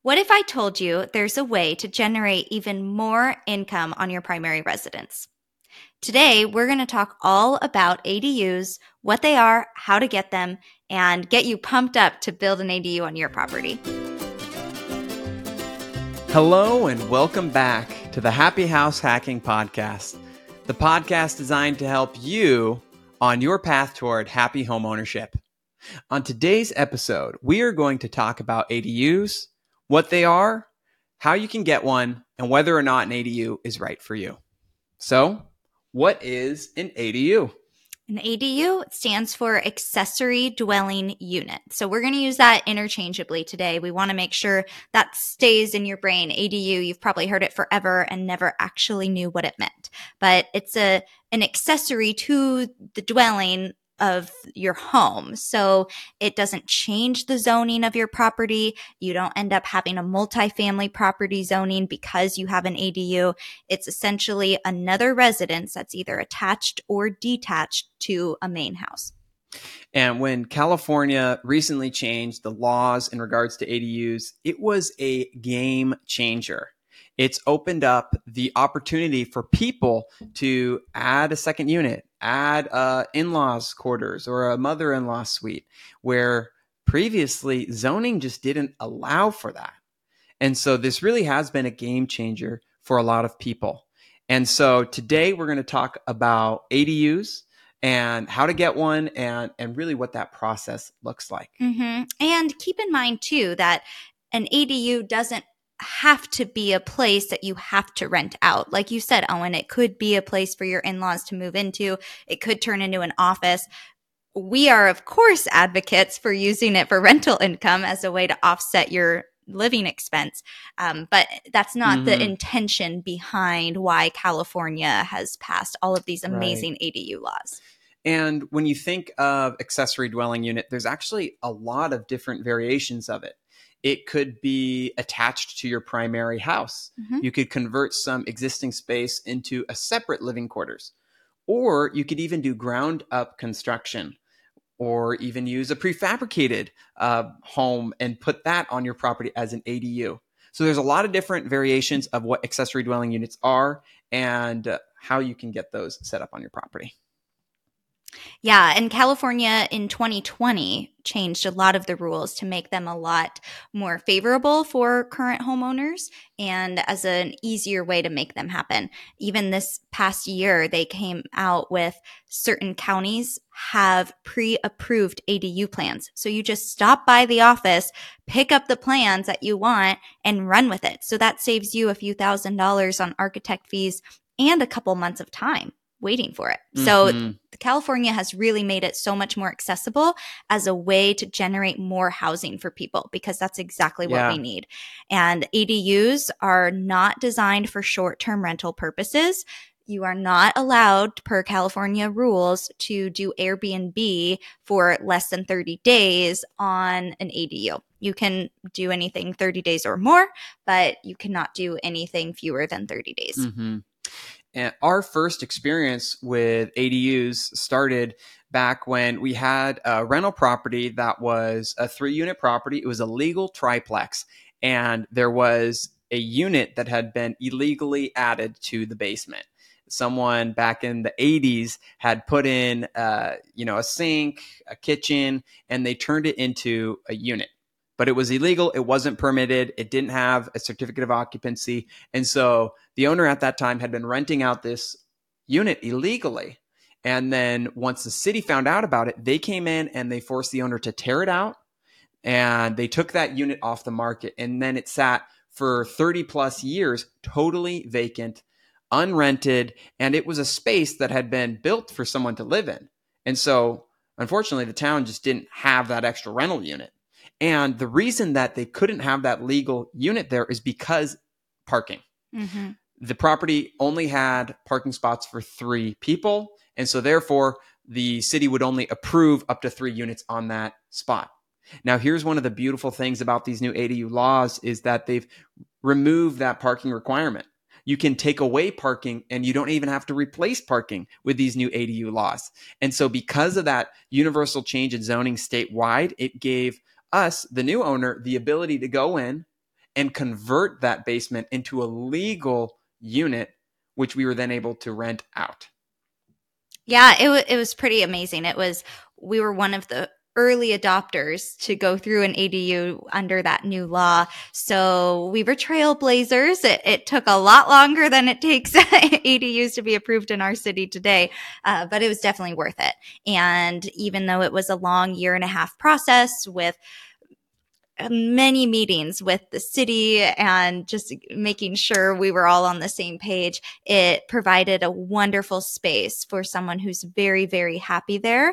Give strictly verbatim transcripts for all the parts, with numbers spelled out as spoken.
What if I told you there's a way to generate even more income on your primary residence? Today, we're going to talk all about A D Us, what they are, how to get them, and get you pumped up to build an A D U on your property. Hello and welcome back to the Happy House Hacking Podcast, the podcast designed to help you on your path toward happy homeownership. On today's episode, we are going to talk about A D Us, what they are, how you can get one, and whether or not an A D U is right for you. So, what is an A D U? An A D U stands for accessory dwelling unit. So we're going to use that interchangeably today. We want to make sure that stays in your brain. A D U, you've probably heard it forever and never actually knew what it meant. But it's a an accessory to the dwelling of your home. So it doesn't change the zoning of your property. You don't end up having a multifamily property zoning because you have an A D U. It's essentially another residence that's either attached or detached to a main house. And when California recently changed the laws in regards to A D Us, it was a game changer. It's opened up the opportunity for people to add a second unit, add uh, in-laws quarters or a mother-in-law suite, where previously zoning just didn't allow for that. And so this really has been a game changer for a lot of people. And so today we're going to talk about A D Us and how to get one and, and really what that process looks like. Mm-hmm. And keep in mind, too, that an A D U doesn't have to be a place that you have to rent out. Like you said, Owen, it could be a place for your in-laws to move into. It could turn into an office. We are, of course, advocates for using it for rental income as a way to offset your living expense. Um, but that's not mm-hmm. the intention behind why California has passed all of these amazing right. A D U laws. And when you think of accessory dwelling unit, there's actually a lot of different variations of it. It could be attached to your primary house. Mm-hmm. You could convert some existing space into a separate living quarters. Or you could even do ground up construction or even use a prefabricated uh, home and put that on your property as an A D U. So there's a lot of different variations of what accessory dwelling units are and uh, how you can get those set up on your property. Yeah, and California in twenty twenty changed a lot of the rules to make them a lot more favorable for current homeowners and as an easier way to make them happen. Even this past year, they came out with certain counties have pre-approved A D U plans. So you just stop by the office, pick up the plans that you want, and run with it. So that saves you a few thousand dollars on architect fees and a couple months of time waiting for it. So mm-hmm. California has really made it so much more accessible as a way to generate more housing for people because that's exactly what yeah. we need. And A D Us are not designed for short-term rental purposes. You are not allowed, per California rules, to do Airbnb for less than thirty days on an A D U. You can do anything thirty days or more, but you cannot do anything fewer than thirty days. Mm-hmm. And our first experience with A D Us started back when we had a rental property that was a three-unit property. It was a legal triplex, and there was a unit that had been illegally added to the basement. Someone back in the eighties had put in, uh, you know, a sink, a kitchen, and they turned it into a unit. But it was illegal. It wasn't permitted. It didn't have a certificate of occupancy. And so the owner at that time had been renting out this unit illegally. And then once the city found out about it, they came in and they forced the owner to tear it out. And they took that unit off the market. And then it sat for thirty plus years, totally vacant, unrented. And it was a space that had been built for someone to live in. And so unfortunately, the town just didn't have that extra rental unit. And the reason that they couldn't have that legal unit there is because parking. Mm-hmm. The property only had parking spots for three people. And so therefore, the city would only approve up to three units on that spot. Now, here's one of the beautiful things about these new A D U laws is that they've removed that parking requirement. You can take away parking and you don't even have to replace parking with these new A D U laws. And so because of that universal change in zoning statewide, it gave us, the new owner, the ability to go in and convert that basement into a legal unit, which we were then able to rent out. Yeah, it, w- it was pretty amazing. It was, we were one of the early adopters to go through an A D U under that new law. So we were trailblazers. It, it took a lot longer than it takes A D Us to be approved in our city today, uh, but it was definitely worth it. And even though it was a long year and a half process with many meetings with the city and just making sure we were all on the same page, it provided a wonderful space for someone who's very, very happy there.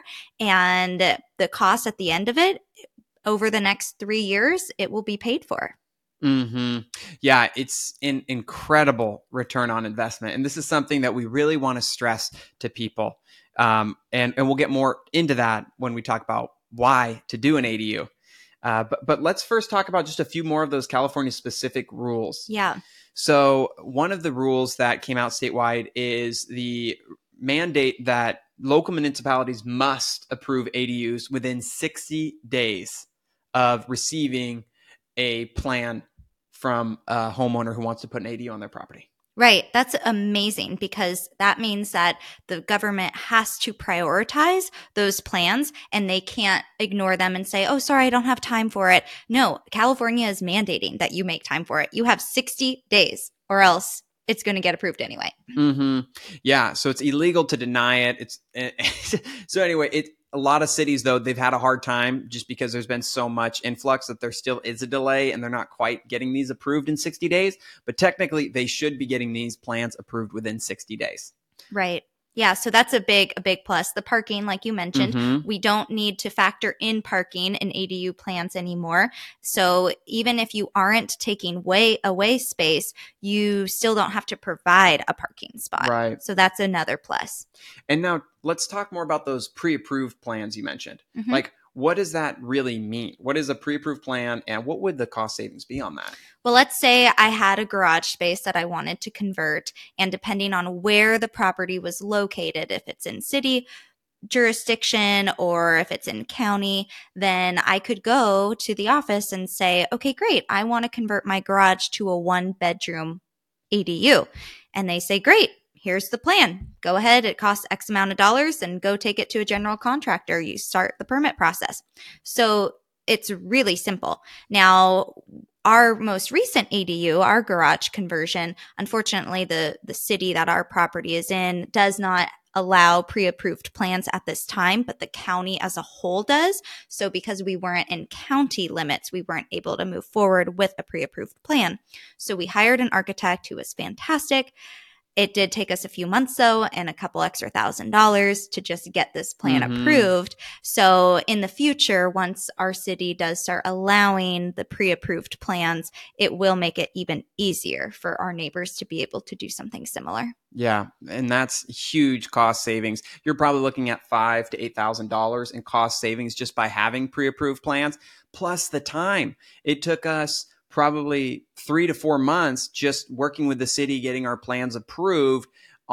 And the cost at the end of it, over the next three years, it will be paid for. Mm-hmm. Yeah, it's an incredible return on investment. And this is something that we really want to stress to people. Um, and, and we'll get more into that when we talk about why to do an A D U. Uh, but, but let's first talk about just a few more of those California specific rules. Yeah. So one of the rules that came out statewide is the mandate that local municipalities must approve A D Us within sixty days of receiving a plan from a homeowner who wants to put an A D U on their property. Right. That's amazing, because that means that the government has to prioritize those plans and they can't ignore them and say, oh, sorry, I don't have time for it. No, California is mandating that you make time for it. You have sixty days or else it's going to get approved anyway. Mm-hmm. Yeah. So it's illegal to deny it. It's so anyway, it, a lot of cities, though, they've had a hard time just because there's been so much influx that there still is a delay and they're not quite getting these approved in sixty days. But technically, they should be getting these plans approved within sixty days. Right. Yeah, so that's a big, a big plus. The parking, like you mentioned, mm-hmm. we don't need to factor in parking in A D U plans anymore. So even if you aren't taking way away space, you still don't have to provide a parking spot. Right. So that's another plus. And now let's talk more about those pre-approved plans you mentioned. Mm-hmm. Like, what does that really mean? What is a pre-approved plan and what would the cost savings be on that? Well, let's say I had a garage space that I wanted to convert, and depending on where the property was located, if it's in city jurisdiction or if it's in county, then I could go to the office and say, okay, great, I want to convert my garage to a one bedroom A D U. And they say, great, here's the plan. Go ahead. It costs X amount of dollars and go take it to a general contractor. You start the permit process. So it's really simple. Now, our most recent A D U, our garage conversion, unfortunately, the, the city that our property is in does not allow pre-approved plans at this time, but the county as a whole does. So because we weren't in county limits, we weren't able to move forward with a pre-approved plan. So we hired an architect who was fantastic. It did take us a few months, though, and a couple extra thousand dollars to just get this plan mm-hmm. approved. So in the future, once our city does start allowing the pre-approved plans, it will make it even easier for our neighbors to be able to do something similar. Yeah, and that's huge cost savings. You're probably looking at five to eight thousand dollars in cost savings just by having pre-approved plans, plus the time it took us. Probably three to four months just working with the city, getting our plans approved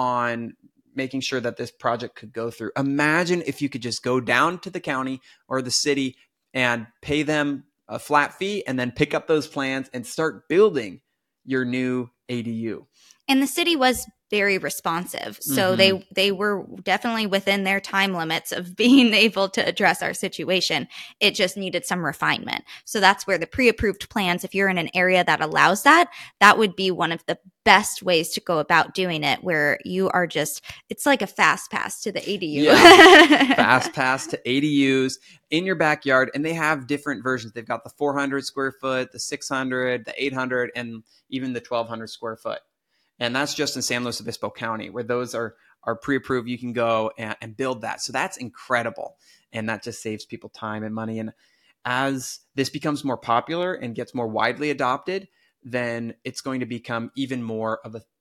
on making sure that this project could go through. Imagine if you could just go down to the county or the city and pay them a flat fee and then pick up those plans and start building your new A D U. And the city was very responsive. So mm-hmm. they they were definitely within their time limits of being able to address our situation. It just needed some refinement. So that's where the pre-approved plans, if you're in an area that allows that, that would be one of the best ways to go about doing it, where you are just, it's like a fast pass to the A D U. Yeah. Fast pass to A D Us in your backyard. And they have different versions. They've got the four hundred square foot, the six hundred, the eight hundred, and even the twelve hundred square foot. And that's just in San Luis Obispo County, where those are, are pre-approved. You can go and, and build that. So that's incredible. And that just saves people time and money. And as this becomes more popular and gets more widely adopted, then it's going to become even more of a,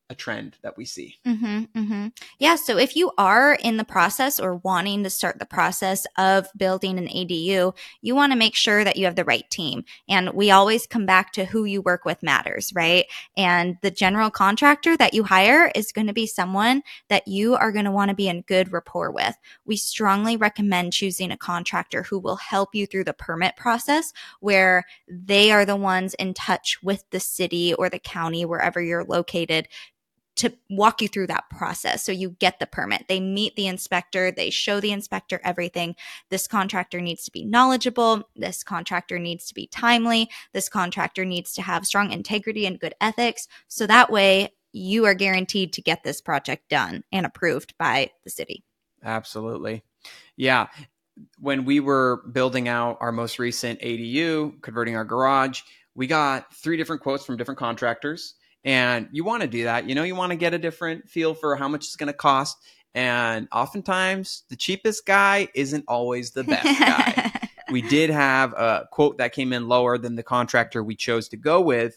a trend that we see. Mm-hmm, mm-hmm. Yeah. So if you are in the process or wanting to start the process of building an A D U, you want to make sure that you have the right team. And we always come back to who you work with matters, right? And the general contractor that you hire is going to be someone that you are going to want to be in good rapport with. We strongly recommend choosing a contractor who will help you through the permit process, where they are the ones in touch with the city or the county, wherever you're located, to walk you through that process. So you get the permit. They meet the inspector. They show the inspector everything. This contractor needs to be knowledgeable. This contractor needs to be timely. This contractor needs to have strong integrity and good ethics. So that way you are guaranteed to get this project done and approved by the city. Absolutely. Yeah. When we were building out our most recent A D U, converting our garage, we got three different quotes from different contractors. And you want to do that. You know, you want to get a different feel for how much it's going to cost. And oftentimes, the cheapest guy isn't always the best guy. We did have a quote that came in lower than the contractor we chose to go with,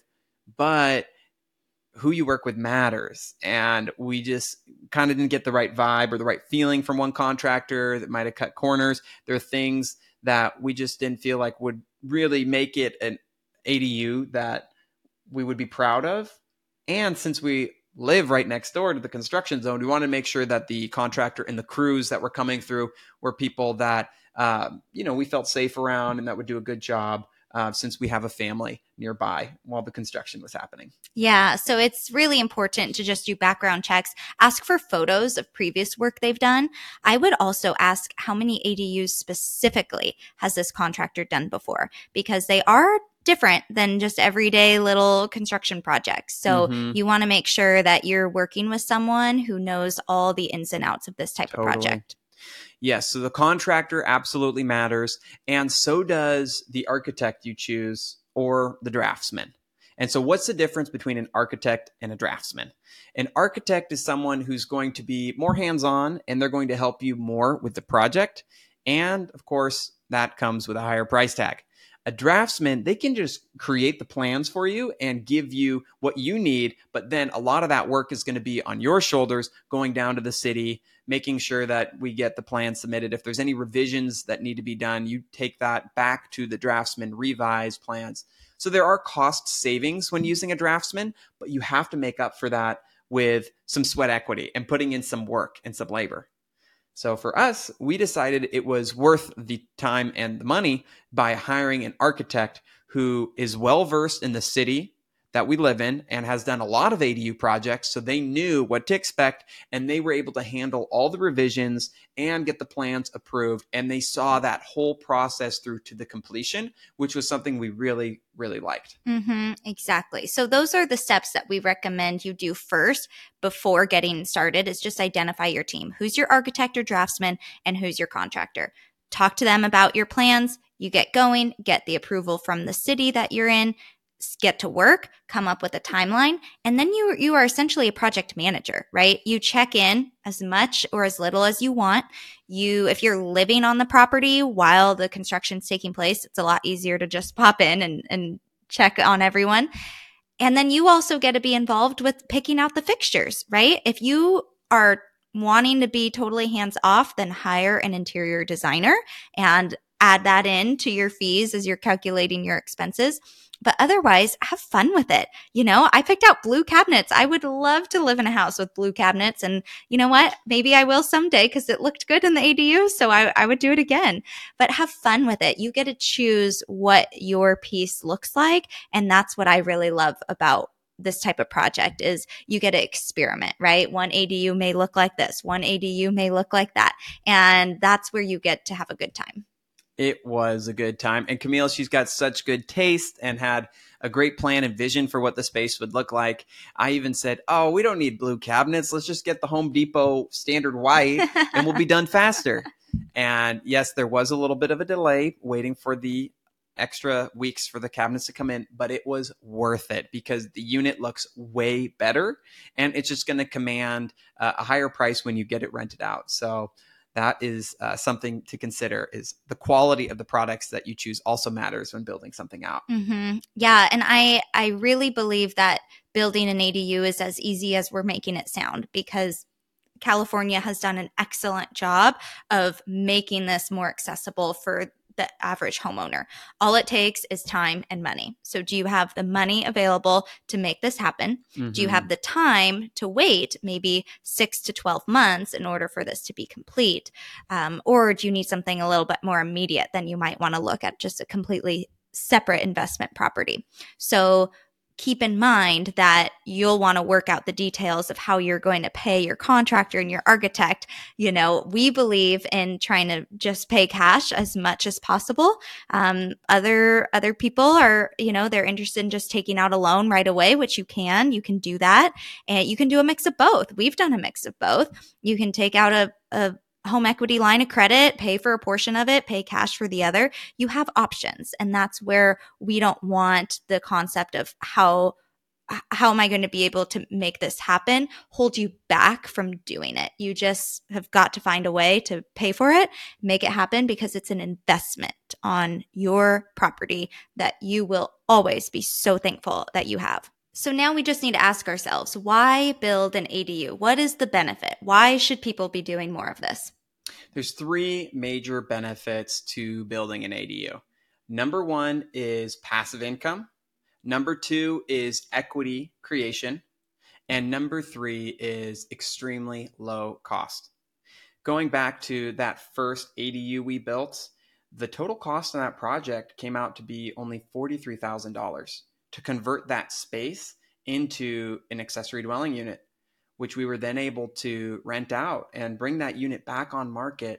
but who you work with matters. And we just kind of didn't get the right vibe or the right feeling from one contractor that might have cut corners. There are things that we just didn't feel like would really make it an A D U that we would be proud of. And since we live right next door to the construction zone, we want to make sure that the contractor and the crews that were coming through were people that, uh, you know, we felt safe around and that would do a good job, uh, since we have a family nearby while the construction was happening. Yeah, so it's really important to just do background checks. Ask for photos of previous work they've done. I would also ask how many A D Us specifically has this contractor done before, because they are different than just everyday little construction projects. So Mhm. you want to make sure that you're working with someone who knows all the ins and outs of this type Totally. of project. Yes, so the contractor absolutely matters, and so does the architect you choose or the draftsman. And so what's the difference between an architect and a draftsman? An architect is someone who's going to be more hands-on, and they're going to help you more with the project. And of course, that comes with a higher price tag. A draftsman, they can just create the plans for you and give you what you need, but then a lot of that work is going to be on your shoulders, going down to the city, making sure that we get the plan submitted. If there's any revisions that need to be done, you take that back to the draftsman, revise plans. So there are cost savings when using a draftsman, but you have to make up for that with some sweat equity and putting in some work and some labor. So for us, we decided it was worth the time and the money by hiring an architect who is well-versed in the city that we live in and has done a lot of A D U projects. So they knew what to expect, and they were able to handle all the revisions and get the plans approved. And they saw that whole process through to the completion, which was something we really, really liked. Mm-hmm, exactly. So those are the steps that we recommend you do first before getting started, is just identify your team. Who's your architect or draftsman, and who's your contractor? Talk to them about your plans. You get going, get the approval from the city that you're in, get to work, come up with a timeline, and then you you are essentially a project manager, right? You check in as much or as little as you want. You, if you're living on the property while the construction's taking place, it's a lot easier to just pop in and, and check on everyone. And then you also get to be involved with picking out the fixtures, right? If you are wanting to be totally hands off, then hire an interior designer and add that in to your fees as you're calculating your expenses. But otherwise, have fun with it. You know, I picked out blue cabinets. I would love to live in a house with blue cabinets. And you know what? Maybe I will someday because it looked good in the A D U. So I, I would do it again. But have fun with it. You get to choose what your piece looks like. And that's what I really love about this type of project, is you get to experiment, right? One A D U may look like this. One A D U may look like that. And that's where you get to have a good time. It was a good time. And Camille, she's got such good taste and had a great plan and vision for what the space would look like. I even said, oh, we don't need blue cabinets. Let's just get the Home Depot standard white and we'll be done faster. And yes, there was a little bit of a delay waiting for the extra weeks for the cabinets to come in, but it was worth it because the unit looks way better and it's just going to command uh, a higher price when you get it rented out. So that is uh, something to consider, is the quality of the products that you choose also matters when building something out. Mm-hmm. Yeah. And I, I really believe that building an A D U is as easy as we're making it sound, because California has done an excellent job of making this more accessible for the average homeowner. All it takes is time and money. So do you have the money available to make this happen? Mm-hmm. Do you have the time to wait maybe six to twelve months in order for this to be complete? Um, or do you need something a little bit more immediate? Then you might want to look at just a completely separate investment property. So keep in mind that you'll want to work out the details of how you're going to pay your contractor and your architect. You know, we believe in trying to just pay cash as much as possible. Um, other other people are, you know, they're interested in just taking out a loan right away, which you can. You can do that. And you can do a mix of both. We've done a mix of both. You can take out a, a home equity line of credit, pay for a portion of it, pay cash for the other. You have options. And that's where we don't want the concept of how how am I going to be able to make this happen hold you back from doing it. You just have got to find a way to pay for it, make it happen, because it's an investment on your property that you will always be so thankful that you have. So now we just need to ask ourselves, why build an A D U? What is the benefit? Why should people be doing more of this? There's three major benefits to building an A D U. Number one is passive income. Number two is equity creation. And number three is extremely low cost. Going back to that first A D U we built, the total cost on that project came out to be only forty-three thousand dollars. To convert that space into an accessory dwelling unit, which we were then able to rent out and bring that unit back on market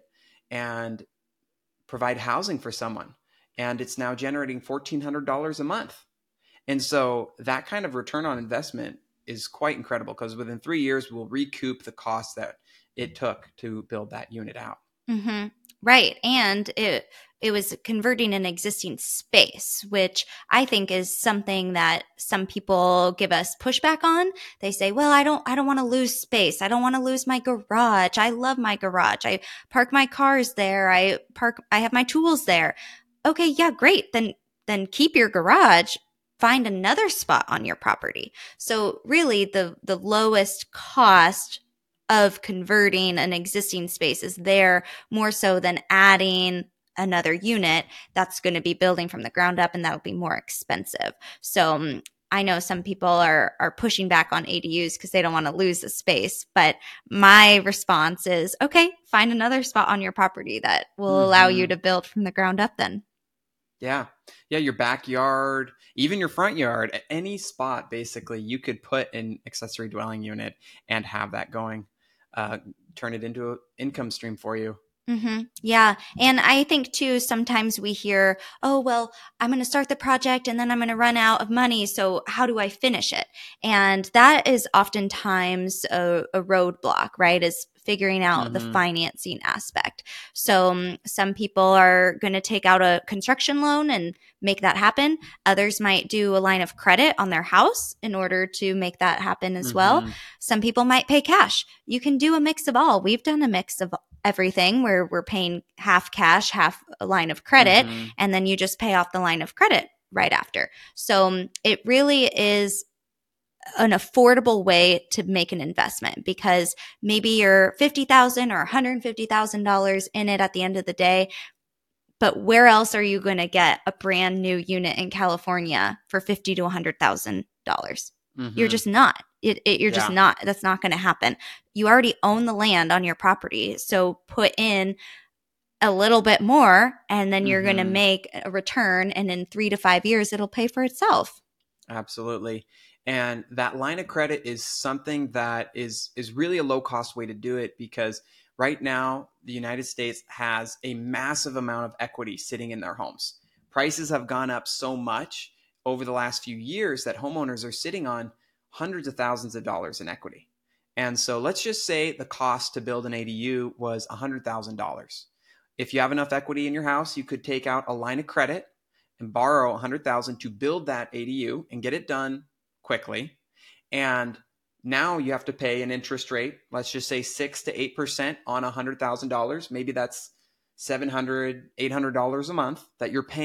and provide housing for someone. And it's now generating fourteen hundred dollars a month. And so that kind of return on investment is quite incredible, because within three years, we'll recoup the cost that it took to build that unit out. Mm-hmm. Right. And it it was converting an existing space, which I think is something that some people give us pushback on. They say, well, I don't I don't want to lose space. I don't want to lose my garage. I love my garage. I park my cars there. I park I have my tools there. Okay, yeah, great. Then then keep your garage. Find another spot on your property. So really the the lowest cost of converting an existing space is there, more so than adding another unit that's going to be building from the ground up, and that would be more expensive. So um, I know some people are are pushing back on A D Us because they don't want to lose the space, but my response is, okay, find another spot on your property that will mm-hmm. allow you to build from the ground up then. Yeah. Yeah. Your backyard, even your front yard, at any spot, basically, you could put an accessory dwelling unit and have that going, uh, turn it into an income stream for you. Mm-hmm. Yeah. And I think too, sometimes we hear, oh, well, I'm going to start the project and then I'm going to run out of money. So how do I finish it? And that is oftentimes a, a roadblock, right? Is figuring out mm-hmm. the financing aspect. So um, some people are going to take out a construction loan and make that happen. Others might do a line of credit on their house in order to make that happen as mm-hmm. well. Some people might pay cash. You can do a mix of all. We've done a mix of everything where we're paying half cash, half a line of credit, mm-hmm. and then you just pay off the line of credit right after. So um, it really is an affordable way to make an investment, because maybe you're fifty thousand dollars or one hundred fifty thousand dollars in it at the end of the day. But where else are you going to get a brand new unit in California for fifty thousand to one hundred thousand dollars? Mm-hmm. You're just not. It, it, you're yeah. just not. That's not going to happen. You already own the land on your property. So put in a little bit more, and then you're mm-hmm. going to make a return. And in three to five years, it'll pay for itself. Absolutely. And that line of credit is something that is, is really a low cost way to do it, because right now the United States has a massive amount of equity sitting in their homes. Prices have gone up so much over the last few years that homeowners are sitting on hundreds of thousands of dollars in equity. And so let's just say the cost to build an A D U was one hundred thousand dollars. If you have enough equity in your house, you could take out a line of credit and borrow one hundred thousand dollars to build that A D U and get it done quickly. And now you have to pay an interest rate, let's just say six to eight percent on one hundred thousand dollars. Maybe that's seven hundred dollars, eight hundred dollars a month that you're paying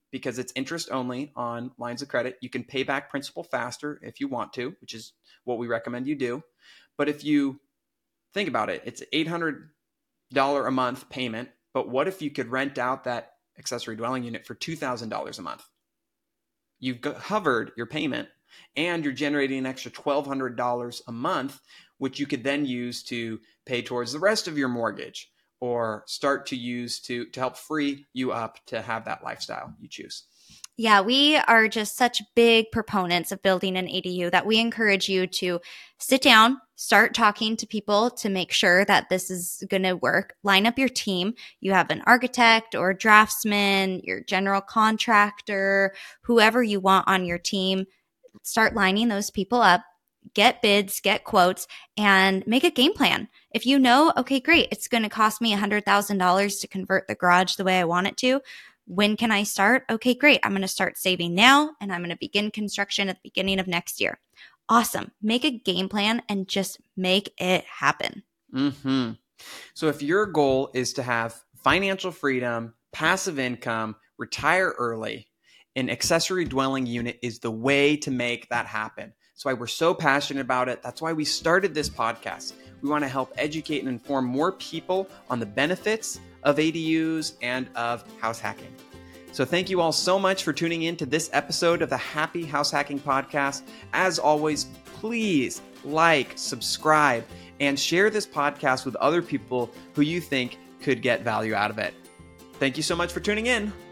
because it's interest only on lines of credit. You can pay back principal faster if you want to, which is what we recommend you do. But if you think about it, it's eight hundred dollars a month payment. But what if you could rent out that accessory dwelling unit for two thousand dollars a month? You've covered your payment and you're generating an extra twelve hundred dollars a month, which you could then use to pay towards the rest of your mortgage or start to use to, to help free you up to have that lifestyle you choose. Yeah, we are just such big proponents of building an A D U that we encourage you to sit down, start talking to people to make sure that this is going to work. Line up your team. You have an architect or draftsman, your general contractor, whoever you want on your team. Start lining those people up. Get bids, get quotes, and make a game plan. If you know, okay, great, it's going to cost me one hundred thousand dollars to convert the garage the way I want it to. When can I start? Okay, great. I'm going to start saving now, and I'm going to begin construction at the beginning of next year. Awesome. Make a game plan and just make it happen. Mm-hmm. So if your goal is to have financial freedom, passive income, retire early, an accessory dwelling unit is the way to make that happen. That's why we're so passionate about it. That's why we started this podcast. We want to help educate and inform more people on the benefits of A D Us and of house hacking. So thank you all so much for tuning in to this episode of the Happy House Hacking Podcast. As always, please like, subscribe, and share this podcast with other people who you think could get value out of it. Thank you so much for tuning in.